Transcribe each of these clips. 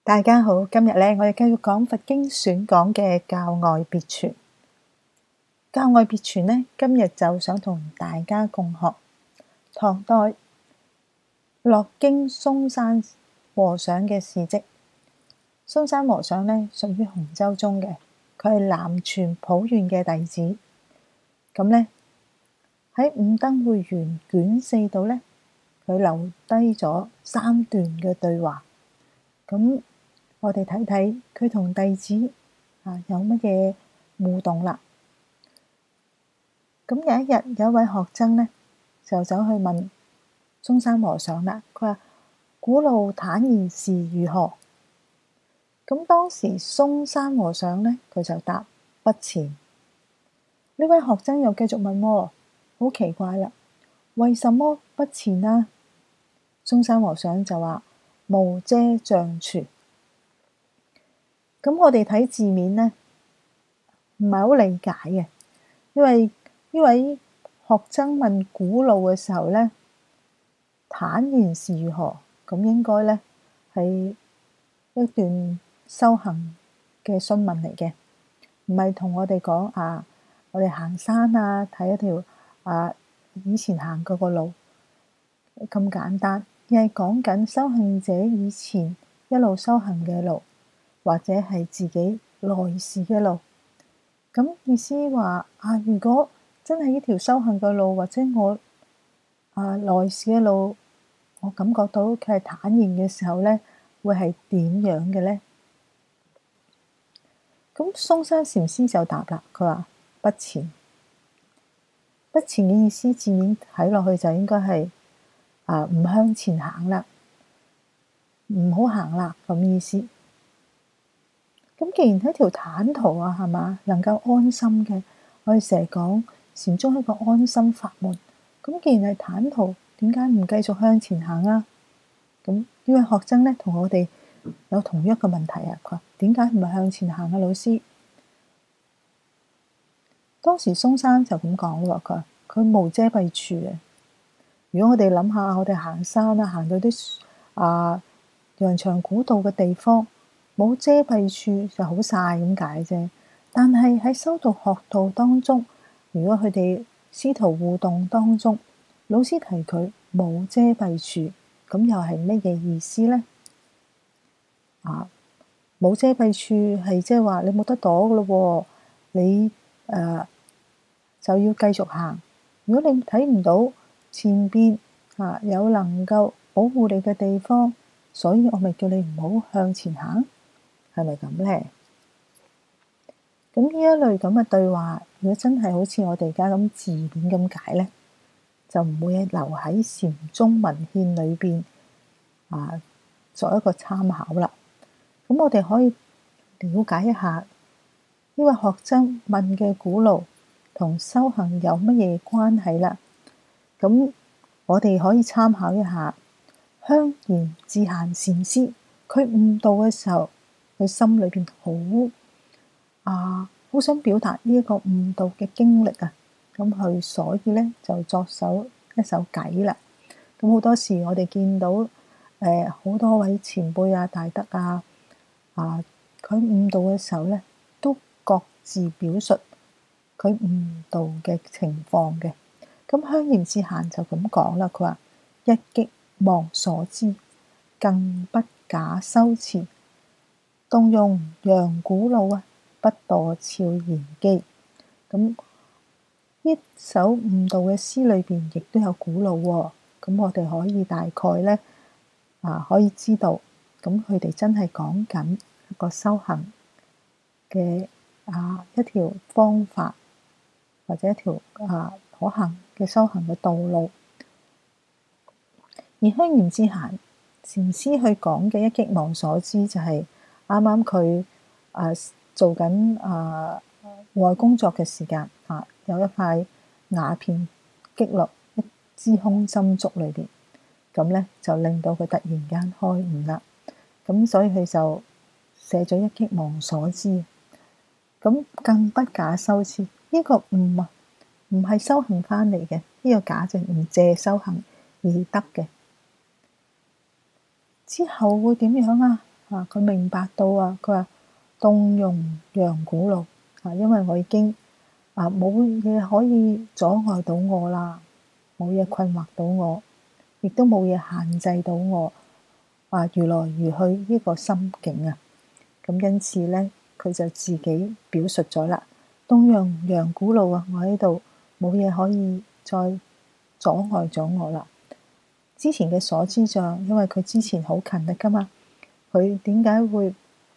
大家好，今日咧，我哋繼續講佛經選講嘅教外別傳。教外別傳呢，今日就想同大家共學唐代樂經嵩山和尚嘅事跡。嵩山和尚呢，屬於洪州宗嘅，佢係南傳普願嘅弟子。咁呢，喺五燈會元卷4度呢，佢留低咗3段嘅對話。咁我哋睇睇佢同弟子有乜嘢互動啦。咁有一日，有一位學僧呢，就走去問嵩山和尚啦。佢話：古路坦然是如何？咁當時嵩山和尚呢，佢就答：不前。呢位學僧又繼續問喎，好奇怪啦，為什麼不前啊？嵩山和尚就話：無遮障處。咁我哋睇字面呢，唔係好理解嘅，因為呢位學僧問古路嘅時候呢，坦然是如何？咁應該呢係一段修行嘅詢問嚟嘅，唔係同我哋講我哋行山睇一條以前行過個路咁簡單，而係講緊修行者以前一路修行嘅路，或者係自己來時嘅路。咁意思話如果真係呢條修行嘅路，或者我來時嘅路，我感覺到佢係坦然嘅時候呢，會係點樣嘅呢？咁嵩山禪師就答啦，佢話不前。不前嘅意思字面睇落去就應該係唔向前行啦，唔好行啦咁意思。咁既然係一條坦途係嘛，能夠安心嘅，我哋成日講禪宗係一個安心法門。咁既然係坦途，點解唔繼續向前行啊？咁呢位學僧呢，同我哋有同一個問題佢話點解唔係向前行啊？老師，當時嵩山就咁講喎，佢無遮蔽處嘅。如果我哋諗下，我哋行山行到啲羊腸古道嘅地方，冇遮蔽處就好曬咁解啫。但係喺修道學道當中，如果佢哋師徒互動當中，老師提佢冇遮蔽處，咁又係乜嘢意思呢？冇遮蔽處係即係話你冇得躲噶咯，你就要繼續行。如果你睇唔到前邊有能夠保護你嘅地方，所以我咪叫你唔好向前行，係咪咁呢？咁呢一類咁嘅對話，如果真係好似我哋而家咁字面咁解呢，就唔會留喺禪宗文獻裏邊作一個參考啦。咁我哋可以了解一下呢位學僧問嘅古路同修行有乜嘢關係啦。咁我哋可以參考一下香嚴智閑禪師，佢悟道嘅時候，佢心裏邊好想表達呢一個悟道嘅經歷咁佢所以呢，就作一首偈啦。咁好多時我哋見到好多位前輩大德佢悟道嘅時候呢，都各自表述佢悟道嘅情況嘅。咁香嚴智閑就咁講啦，佢話：一擊忘所知，更不假修持，動用楊古路不墮峭然機。咁呢首悟道嘅詩裏邊亦都有古路喎。咁我哋可以大概呢可以知道，咁佢哋真係講緊一個修行嘅一條方法，或者一條可行嘅修行嘅道路。而香嚴智閑禪師去講嘅一擊忘所知，就係啱啱佢做緊戶外工作嘅時間有一塊瓦片擊落一支空針竹裏邊，咁咧就令到佢突然間開悟啦。咁所以佢就寫咗一擊忘所知。咁更不假修持，呢個唔係修行翻嚟嘅，呢個假就唔借修行而得嘅。之後會點樣佢明白到佢話動用楊古路因為我已經冇嘢可以阻礙到我啦，冇嘢困惑到我，亦都冇嘢限制到我如來如去呢個心境啊。咁因此咧，佢就自己表述咗啦，動用楊古路我喺度冇嘢可以再阻礙咗我啦。之前嘅所知障，因為佢之前好勤力噶嘛，佢點解會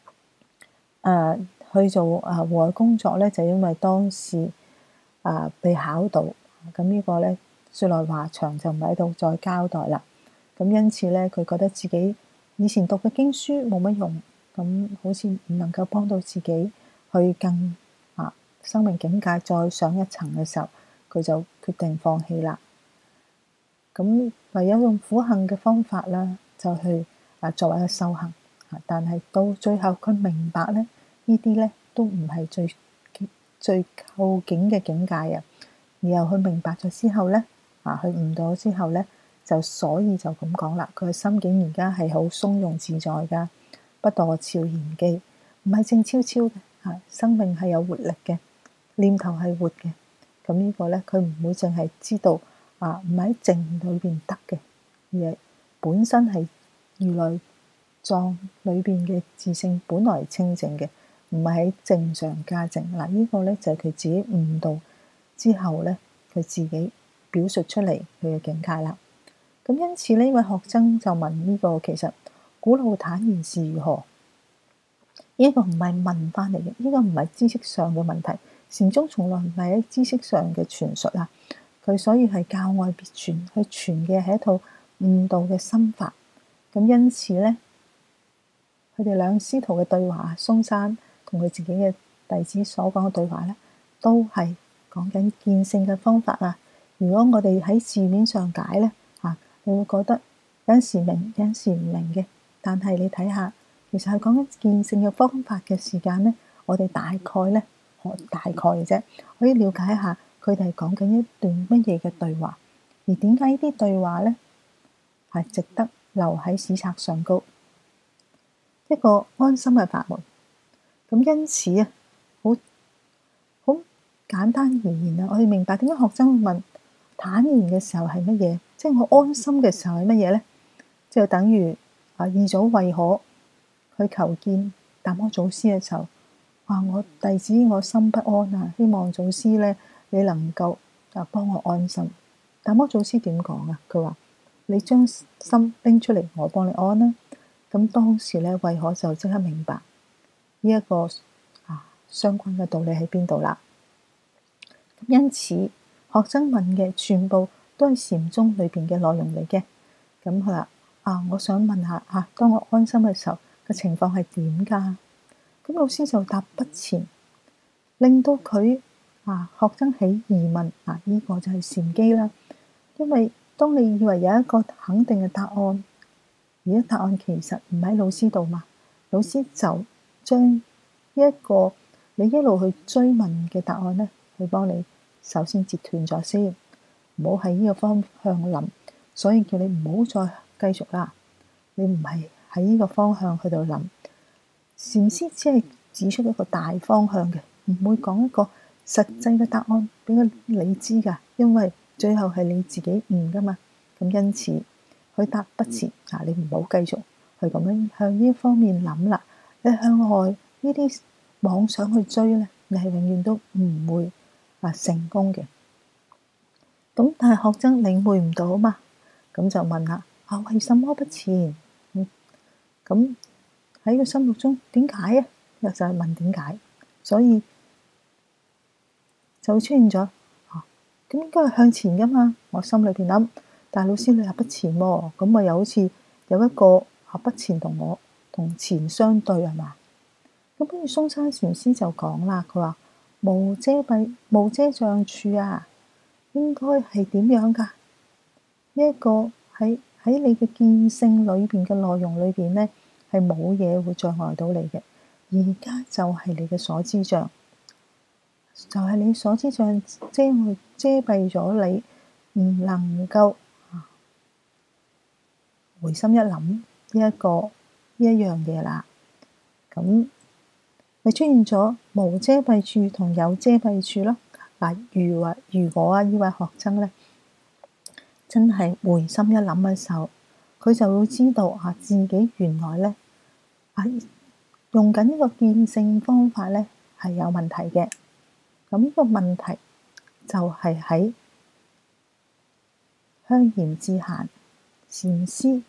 去做戶外工作咧？就因為當時被考到，咁呢個咧說來話長，就唔喺度再交代啦。咁因此咧，佢覺得自己以前讀嘅經書冇乜用，咁好似唔能夠幫到自己去更生命境界再上一層嘅時候，佢就決定放棄啦。咁唯有用苦行嘅方法啦，就去作為一個修行。但係到最後佢明白咧，呢啲咧都唔係最究竟嘅境界啊。然後佢明白咗之後咧，佢悟到之後咧，所以就咁講啦。佢嘅心境而家係好鬆容自在噶，不墮悄然機，唔係靜悄悄嘅。生命係有活力嘅，念頭係活嘅。咁呢個咧，佢唔會淨係知道唔喺靜裏邊得嘅，而係本身係如來藏裏邊嘅自性本來清淨嘅，唔係喺靜上加靜。呢個咧就係佢自己悟道之後咧，佢自己表述出嚟佢嘅境界啦。咁因此呢位學僧就問呢個其實古路坦然是如何？呢個唔係問翻嚟嘅，呢個唔係知識上嘅問題。禪宗從來唔係喺知識上嘅傳述啊，佢所以係教外別傳，去傳嘅係一套悟道嘅心法。咁因此咧，佢哋兩師徒嘅對話，嵩山同佢自己嘅弟子所講嘅對話咧，都係講緊見性嘅方法啊。如果我哋喺字面上解咧，你會覺得有陣時明，有陣時唔明嘅。但係你睇下，其實係講緊見性嘅方法嘅時間咧，我哋大概咧，大概嘅啫，可以了解一下佢哋係講緊一段乜嘢嘅對話，而點解呢啲對話咧係值得留喺史冊上高一個安心嘅法門。咁因此好簡單而言我哋明白點解學生會問坦然嘅時候係乜嘢，即係我安心嘅時候係乜嘢咧？就等於二祖慧可去求見達摩祖師嘅時候，我弟子我心不安希望祖師咧你能夠幫我安心。達摩祖師點講啊？佢話你將心拎出嚟，我幫你安啦。咁當時咧，慧可就即刻明白呢一個相關嘅道理喺邊度啦。因此學生問嘅全部都係禪宗裏邊嘅內容嚟嘅。咁佢話我想問下當我安心嘅時候嘅情況係點㗎？咁老師就答不前，令到佢學生起疑問。呢個就係禪機啦。因為當你以為有一個肯定嘅答案，而家答案其實唔喺老師度嘛，老師就將呢一個你一路去追問嘅答案咧，去幫你首先截斷咗先，唔好喺呢個方向諗，所以叫你唔好再繼續啦。你唔係喺呢個方向去度諗，禪師只係指出一個大方向嘅，唔會講一個實際嘅答案俾你知噶，因為最後係你自己悟噶嘛。咁因此佢答不前，你唔好繼續去咁樣向呢一方面諗啦。你向外呢啲妄想去追咧，你係永遠都唔會成功嘅。咁但係學生領會唔到嘛，咁就問啦，為什麼不前？咁喺佢心目中點解啊？又就係問點解，所以就會出現咗咁應該係向前噶嘛。我心裏邊諗，但係老師你又不前喎，咁咪又好似有一個不前同我同前相對係嘛？咁跟住嵩山禪師就講啦，佢話無遮蔽無遮障處應該係點樣㗎？呢一個喺你嘅見性裏邊嘅內容裏邊咧，係冇嘢會障礙到你嘅。而家就係你嘅所知障，就係你所知障遮蔽咗你，唔能夠回心一諗呢一樣嘢啦。 咁咪出現咗無遮蔽處同有遮蔽處咯。嗱，如果呢位學生咧真係回心一諗嘅時候，佢就會知道自己原來咧用緊呢個見性方法咧係有問題嘅。咁呢個問題就係喺香嚴智閑禪師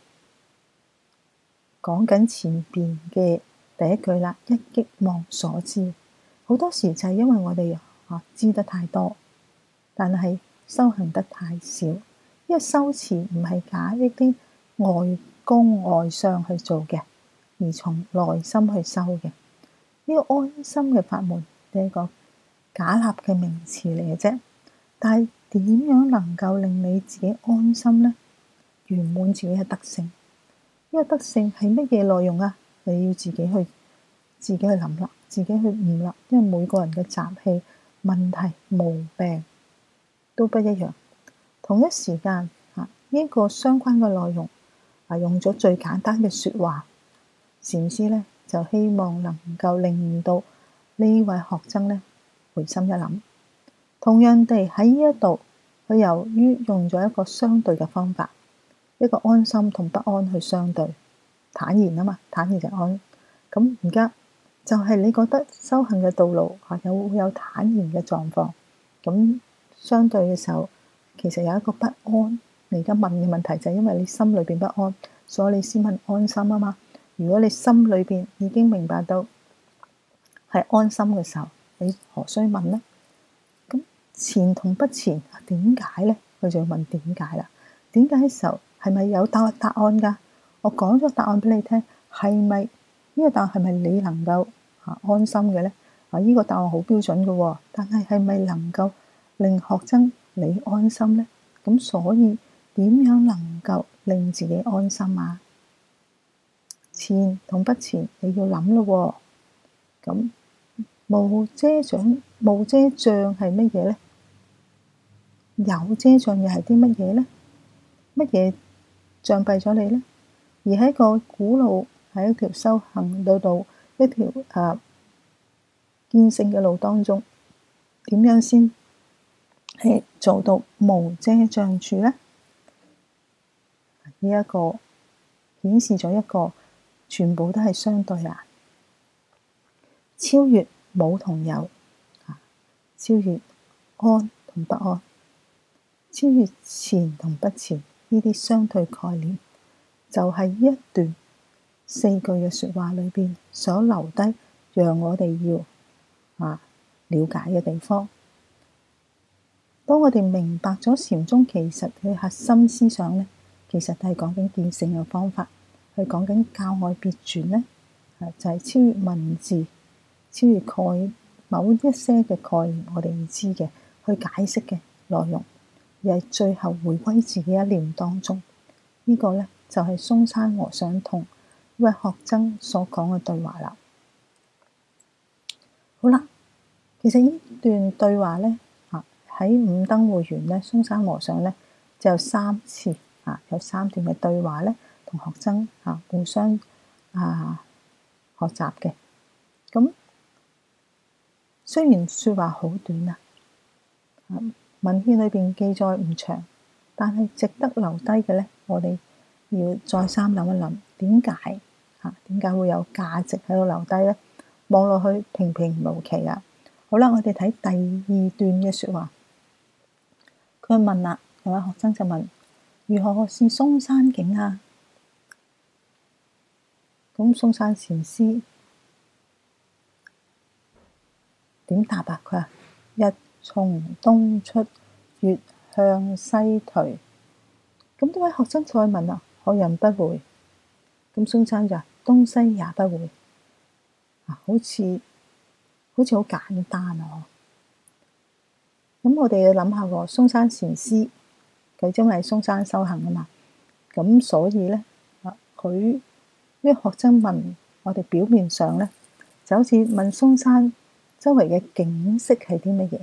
講緊前邊嘅第一句啦，一擊忘所知。好多時就係因為我哋知得太多，但係修行得太少。因為修持唔係假一啲外功外相去做嘅，而從內心去修嘅。呢個安心嘅法門係一個假立嘅名詞嚟嘅啫。但係點樣能夠令你自己安心呢？圓滿自己嘅德性。呢個德性係乜嘢內容啊？你要自己去諗啦，自己去悟啦。因為每個人嘅習氣、問題、毛病都不一樣。同一時間呢個相關嘅內容用咗最簡單嘅説話，禪師咧就希望能夠令到呢位學生咧回心一諗。同樣地喺呢一度，佢由於用咗一個相對嘅方法，一個安心同不安去相對，坦然啊嘛，坦然就安。咁而家就係你覺得修行嘅道路會有坦然嘅狀況，咁相對嘅時候，其實有一個不安。你而家問嘅問題就係因為你心裏邊不安，所以你先問安心啊嘛。如果你心裏邊已經明白到係安心嘅時候，你何須問呢？咁前同不前點解呢？佢就要問點解啦。點解嘅時候係咪有答案㗎？我講咗答案俾你聽，係咪呢個答案係咪你能夠安心嘅呢？呢個答案好標準嘅喎，但係咪能夠令學生你安心呢？咁所以點樣能夠令自己安心啊？前同不前你要諗咯喎。咁無遮障係乜嘢呢？有遮障又係啲乜嘢呢？乜嘢障蔽咗你呢？而喺個古路，喺一條修行道路，一條見性嘅路當中，點樣先係做到無遮障處呢？呢一個顯示咗一個全部都係相對超越冇同有，超越安同不安，超越前同不前，呢啲相對概念就係一段4句嘅說話裏邊所留低，讓我哋要了解嘅地方。當我哋明白咗禪宗其實嘅核心思想呢，其實係講緊見性嘅方法，係講緊教外別傳呢，就係超越文字，超越某一些嘅概念，我哋唔知嘅去解釋嘅內容，而係最後回歸自己一念當中。呢個呢，就係嵩山和尚同一位學僧所講嘅對話啦。好啦，其實呢段對話呢，喺五燈會園呢，嵩山和尚呢就有3次有3段嘅對話呢，同學生互相學習嘅。咁雖然説話好短文獻裏邊記載唔長，但係值得留低嘅呢，我哋要再三諗一諗，點解會有價值喺度留低呢？望落去平平無奇啊！好啦，我哋睇第2段嘅説話。佢問啦，有位學生就問：如何是嵩山境啊？咁嵩山禪師點答啊？佢話：日從東出，月向西退。咁呢位學生再問啦：何人不回？咁嵩山就話：東西也不回。好似好簡單啊！咁我哋要諗下喎，嵩山禪師佢因為喺嵩山修行啊嘛，咁所以呢，佢呢個學生問我哋表面上呢，就好似問嵩山周圍嘅景色係啲乜嘢？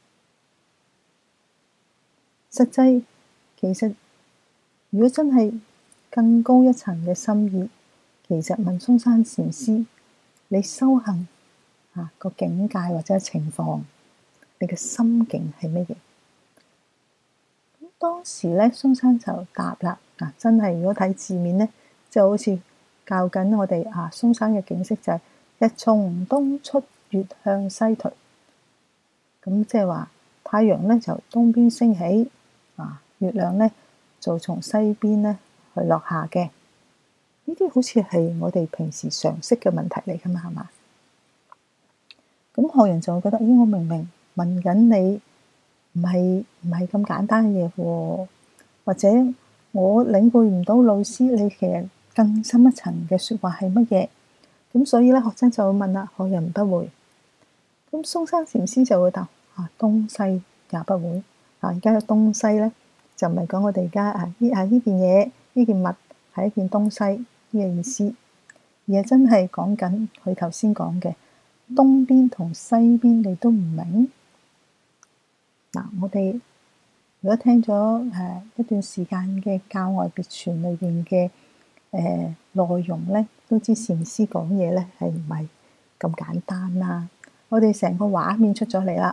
實際其實如果真係更高一層嘅心意，其實問嵩山禪師你修行個境界或者情況，你嘅心境係乜嘢？咁當時咧，嵩山就答啦。真係如果睇字面咧，就好似教緊我哋嵩山嘅景色就係日從東出，月向西退。咁即係話太陽咧就東邊升起，月亮咧就從西邊咧去落下嘅。呢啲好似係我哋平時常識嘅問題嚟㗎嘛，係嘛？咁學人就會覺得，咦，我明明問緊你，唔係咁簡單嘅嘢喎，或者我領會唔到老師你其實更深一層嘅説話係乜嘢？咁所以咧，學生就會問啦，學人不會。咁嵩山禪師就會答：東西也不會。而家嘅東西咧，就唔係講我哋而家呢件嘢，呢件物係一件東西呢個意思，而係真係講緊佢頭先講嘅東邊同西邊，你都唔明。我哋如果聽咗一段時間嘅教外別傳裏邊嘅內容咧，都知禪師講嘢咧係唔係咁簡單啦。我哋成個畫面出咗嚟啦。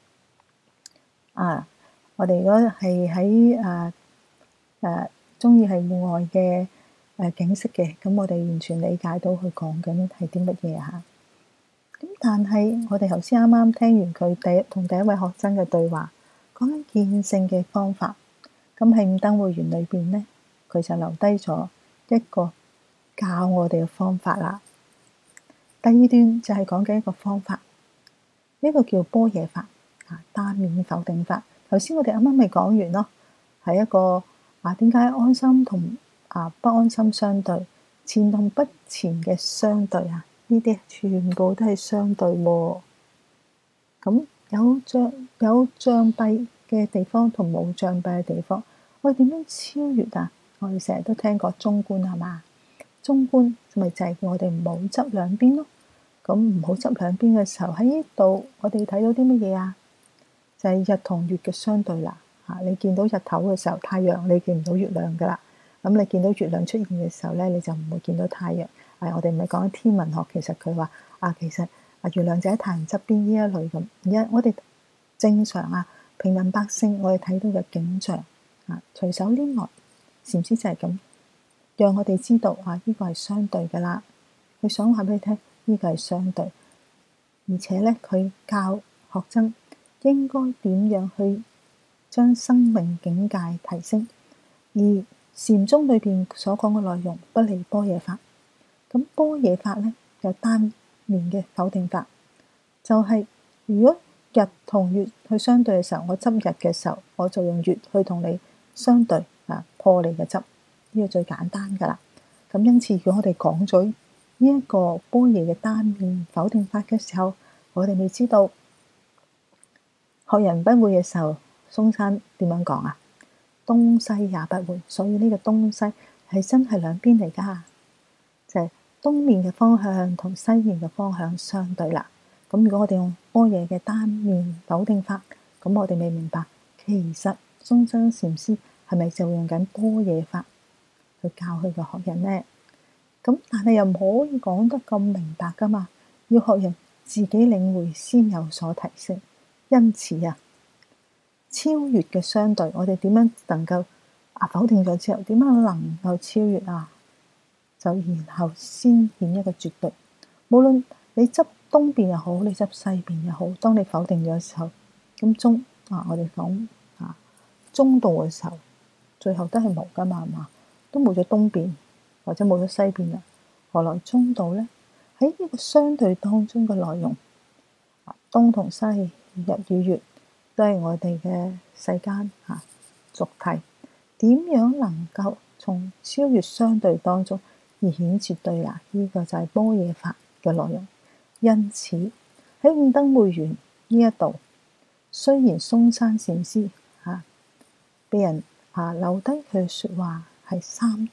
我哋如果係喺鍾意係戶外嘅景色嘅，咁我哋完全理解到佢講緊係啲乜嘢嚇。咁但係我哋頭先啱啱聽完佢同第一位學生嘅對話，講緊見性嘅方法。咁喺五燈會員裏邊咧，佢就留低咗一個教我哋嘅方法啦。第二段就係講緊一個方法，呢個叫般若法單面否定法。頭先我哋啱啱咪講完咯，係一個點解安心同不安心相對，前同不前嘅相對啊？呢啲全部都係相對喎。咁有障蔽嘅地方同冇障蔽嘅地方，我哋點樣超越啊？我哋成日都聽過中觀係嘛？中觀咪就係我哋唔好執兩邊咯。咁唔好執兩邊嘅時候，喺呢度我哋睇到啲乜嘢啊？就係日同月嘅相對啦。你見到日頭嘅時候，太陽你見唔到月亮噶啦。咁你見到月亮出現嘅時候咧，你就唔會見到太陽。我哋唔係講緊天文學，其實佢話其實月亮就喺太陽側邊呢一類咁。而家我哋正常平民百姓，我哋睇到嘅景象隨手拈來，禪師就係咁，讓我哋知道呢個係相對噶啦。佢想話俾你聽，呢個係相對，而且咧佢教學生應該點樣去將生命境界提升。而禪宗裏邊所講嘅內容不離般若法。咁般若法咧有單面嘅否定法，就係如果日同月去相對嘅時候，我執日嘅時候，我就用月去同你相對破你嘅執，呢個最簡單噶啦。咁因此，如果我哋講咗呢一個般若嘅單面否定法嘅時候，我哋未知道學人不會嘅時候，嵩山點樣講啊？東西也不會，所以呢個東西係真係兩邊嚟㗎，就係東面嘅方向同西面嘅方向相對啦。咁如果我哋用般若嘅單面否定法，咁我哋未明白，其實嵩山禪師係咪就用緊般若法去教佢嘅學人呢？咁但係又唔可以講得咁明白㗎嘛，要學人自己領會先有所提升。因此超越嘅相對，我哋點樣能夠否定咗之後，點樣能夠超越啊？就然後先顯一個絕對。無論你執東邊又好，你執西邊又好，當你否定咗嘅時候，咁我哋講中道嘅時候，最後都係無㗎嘛，係嘛？都冇咗東邊或者冇咗西邊啦，何來中道咧？喺呢個相對當中嘅內容，東同西，日與月，都係我哋嘅世間俗諦。點樣能夠從超越相對當中而顯絕對啊？呢個就係般若法嘅內容。因此喺五燈會元呢一度，雖然嵩山禪師俾人留低佢嘅説話係三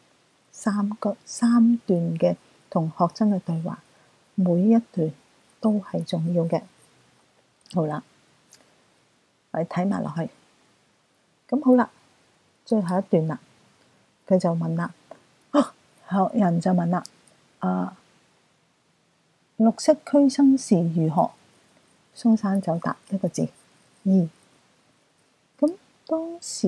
段嘅同學生嘅對話，每一段都係重要嘅。好啦，我哋睇埋落去。咁好啦，最後一段啦，佢就問啦，學人就問啦， 綠色驅生時如何？松山就答一個字：易。咁當時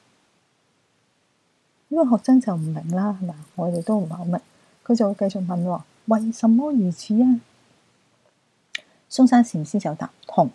因為學生就唔明啦，係咪？我哋都唔係好明。佢就繼續問：為什麼如此啊？松山禪師就答：同。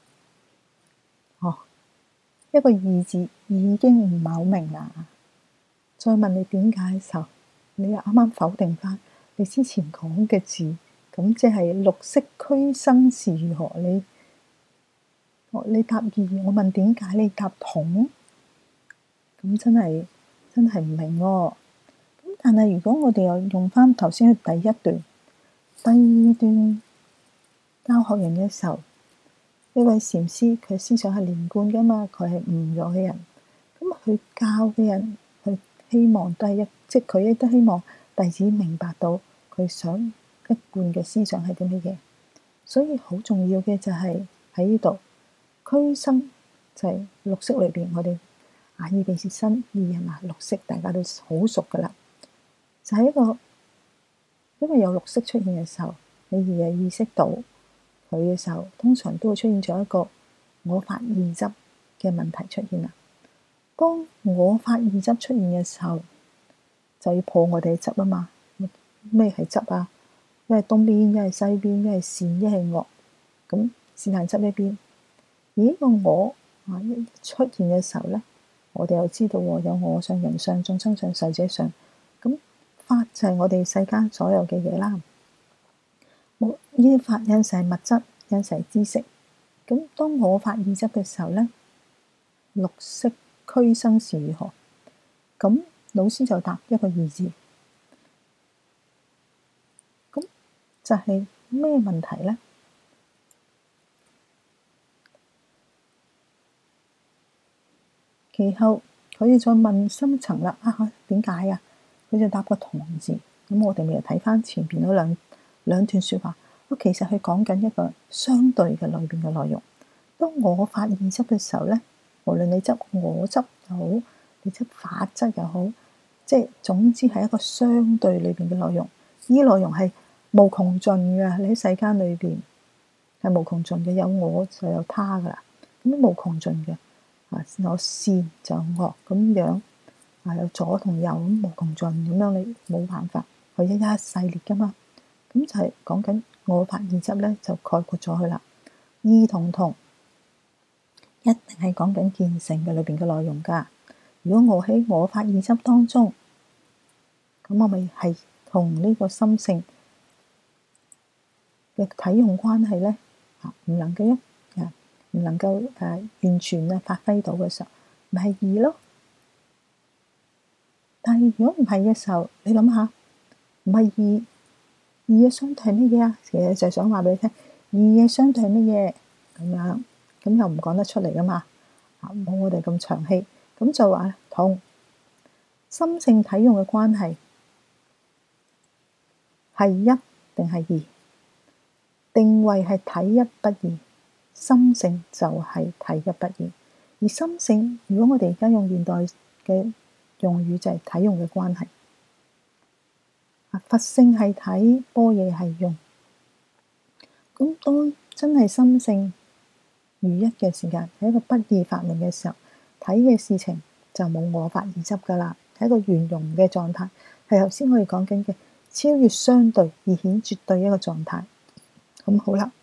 一個易字已經唔係好明啦。再問你點解嘅時候，你又啱啱否定翻你之前講嘅字，咁即係綠色驅生時如何？你答易，我問點解你答同？咁真係唔明喎。咁但係如果我哋又用翻頭先嘅第一段、第二段教學人嘅時候，呢位禪師佢思想係連貫噶嘛，佢係悟咗嘅人，咁佢教嘅人，佢希望都係即係佢亦都希望弟子明白到佢想一貫嘅思想係啲乜嘢，所以好重要嘅就係喺呢度驅生，就係綠色裏邊，我哋眼耳鼻舌身意係嘛，綠色大家都好熟噶啦，就係一個因為有綠色出現嘅時候，你而係意識到佢嘅時候，通常都會出現咗一個我法二執嘅問題出現啦。當我法二執出現嘅時候，就要破我哋嘅執啊嘛。咩係執啊？一係東邊，一係西邊，一係善，一係惡。咁是但執一邊。而呢個我一出現嘅時候咧，我哋又知道有我相、人相、眾生相、壽者相。咁法就係我哋世間所有嘅嘢啦。呢啲法有時係物質，有時係知識。咁當我法二執嘅時候咧，綠色驅生時如何？咁老師就答一個易字。咁就係咩問題咧？其後佢哋再問深層啦，點解啊？佢就答個同字。咁我哋咪又睇翻前邊嗰兩段說話。其實佢講緊一個相對嘅裏邊嘅內容。當我法二執嘅時候咧，無論你執我執又好，你執法執又好，即係總之係一個相對裏邊嘅內容。呢內容係無窮盡嘅，你喺世間裏邊係無窮盡嘅，有我就有他噶啦，咁無窮盡嘅。有善就有惡咁樣，有左同右咁無窮盡咁樣，你冇辦法去一一細列噶嘛。咁就係講緊我法二執咧，就概括咗佢啦。異同同一定係講緊見性嘅裏邊嘅內容噶。如果我喺我法二執當中，咁我咪係同呢個心性嘅體用關係咧，唔能夠唔能夠完全發揮到嘅時候，咪係異咯。但係如果唔係嘅時候，你諗下，唔係異嘅相對係乜嘢啊？其實就係想話俾你聽，異嘅相對係乜嘢咁樣，咁又唔講得出嚟噶嘛？冇我哋咁長氣，咁就話同心性體用嘅關係係一定係異？定位係體一不異。心性就係體一不異，而心性如果我哋而家用現代嘅用語就係體用嘅關係。佛性係體，般若係用。咁當真係心性如一嘅時間，係一個不二法門嘅時候，睇嘅事情就冇我法二執噶啦，係一個圓融嘅狀態，係頭先我哋講緊嘅超越相對而顯絕對一個狀態。咁好啦。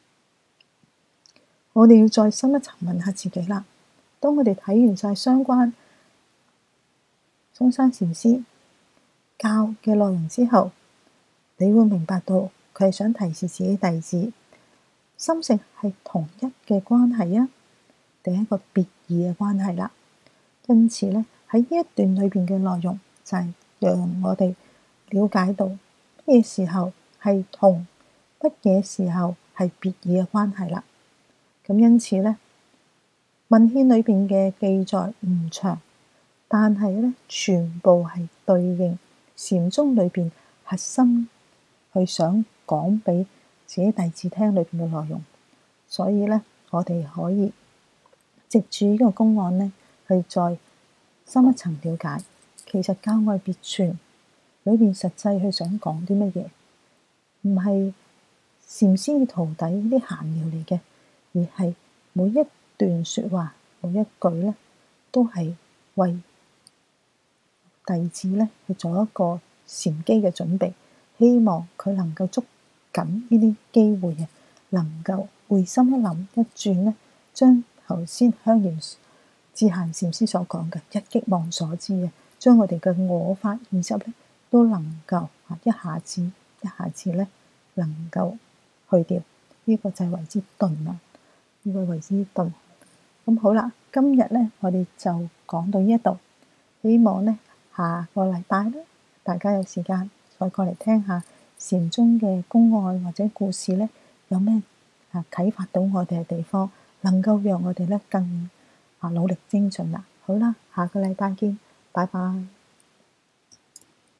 我哋要再深一層問下自己啦。當我哋睇完晒相關松山禪師教嘅內容之後，你會明白到佢係想提示自己弟子，心性係同一嘅關係啊，定係一個別異嘅關係啦。因此咧，喺呢一段裏邊嘅內容就係讓我哋了解到乜嘢時候係同，乜嘢時候係別異嘅關係啦。咁因此咧，文獻裏邊嘅記載唔長，但係咧全部係對應禪宗裏邊核心去想講俾自己弟子聽裏邊嘅內容，所以咧我哋可以藉住呢個公案咧去再深一層了解，其實教外別傳裏邊實際去想講啲乜嘢，唔係禪師嘅徒弟啲閒聊嚟嘅，而係每一段説話、每一句咧，都係為弟子咧去做一個禪機嘅準備，希望佢能夠捉緊呢啲機會嘅，能夠會心一諗一轉咧，將頭先香嚴智閑禪師所講嘅一擊忘所知嘅，將我哋嘅我法意識咧都能夠一下子咧能夠去掉，呢個就係為之頓啦，呢個為之頓。咁好啦，今日咧我哋就講到呢一度，希望咧下個禮拜咧大家有時間再過嚟聽下禪宗嘅公案或者故事咧，有咩啟發到我哋嘅地方，能夠讓我哋咧更努力精進啦。好啦，下個禮拜見，拜拜。